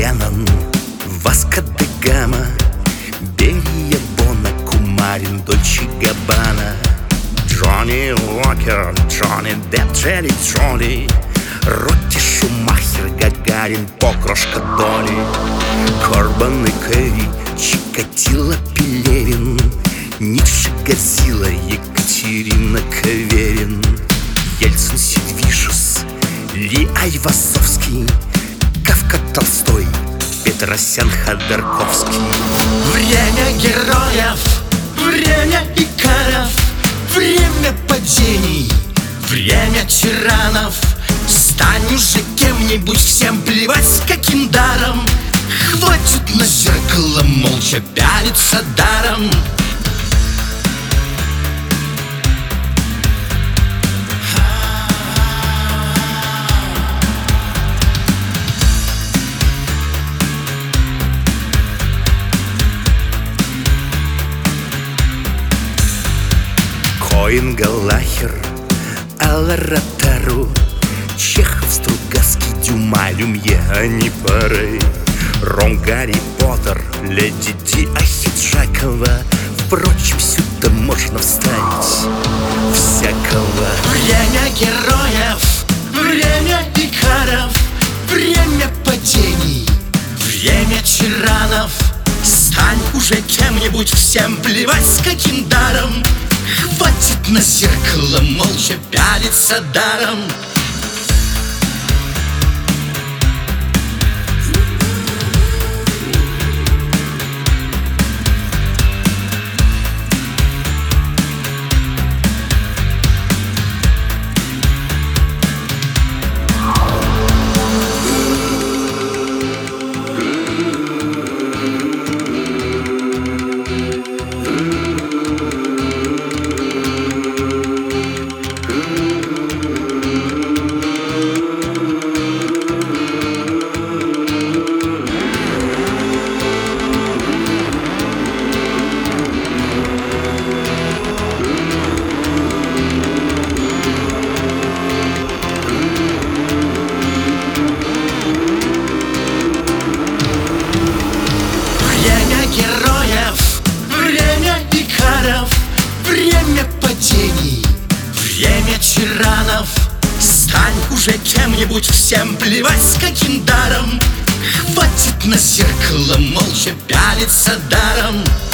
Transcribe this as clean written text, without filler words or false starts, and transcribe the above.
Леннон, Васко де Гама, Берия, Бона, Кумарин, Дольче Габбана, Джонни Уокер, Джонни Депп, Джерри Джоли, Ротти, Шумахер, Гагарин, Покрошка Долли, Корбан и Кэрри, Чикатило, Пелевин, Ницше, Годзилла, Екатерина Каверин, Ельцин, Сидвишус, Ли Айвазовский, Кафка, Толстой, Петросян, Ходорковский. Время героев, время икаров, время падений, время тиранов. Стань уже кем-нибудь, всем плевать с каким даром. Хватит на зеркало молча пялиться даром. Коэн, Галлахер, Алла Ротару, Чехов, Стругацкий, Дюма, Люмье, Ани Парей, Ром, Гарри Поттер, Леди Ди, Ахиджакова. Впрочем, сюда можно вставить всякого. Время героев, время икаров, время падений, время тиранов. Стань уже кем-нибудь, всем плевать с каким даром. Хватит на зеркало молча пялиться даром. Время падений, время тиранов. Стань уже кем-нибудь, всем плевать с каким даром. Хватит на зеркало молча пялиться даром.